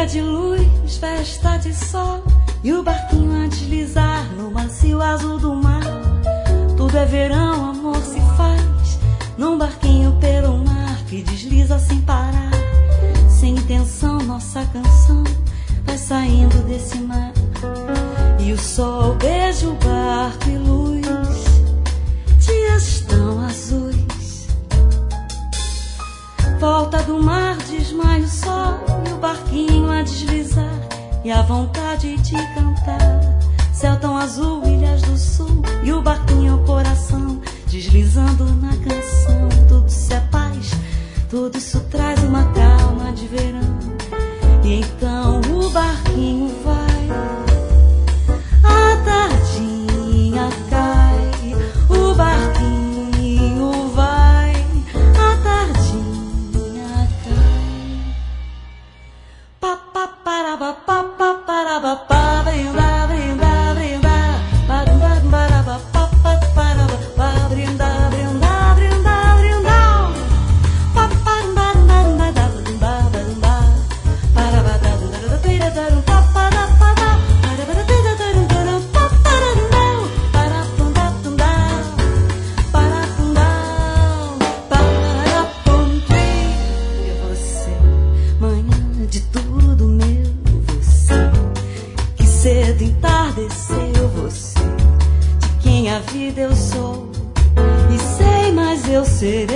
dia de luz, festa de sol, e o barquinho a deslizar no macio azul do mar. Tudo é verão, amor se faz num barquinho pelo mar que desliza sem parar. Sem intenção, nossa canção vai saindo desse mar. E o sol beija o barco e luz, dias tão azuis. Volta do mar, desmaia o sol, e o barquinho a deslizar, e a vontade de cantar. Céu tão azul, ilhas do sul, e o barquinho ao coração, deslizando na canção. Tudo isso é paz, tudo isso traz uma calma de verão. E então o barquinho vai, a tardinha cai, o barquinho vai, a tardinha cai. Pa pa para pa pa pa para pa pa brinda brinda brinda pa para pa pa pa para pa brinda brinda brinda brinda pa pa brinda brinda brinda brinda para ba da da da da da pa pa da pa da para ba da da da da pa para não para punda punda para punda para ponte. E você, manhã de tudo meu, você que cedo entardeceu, você de quem a vida eu sou e sei, mas eu serei.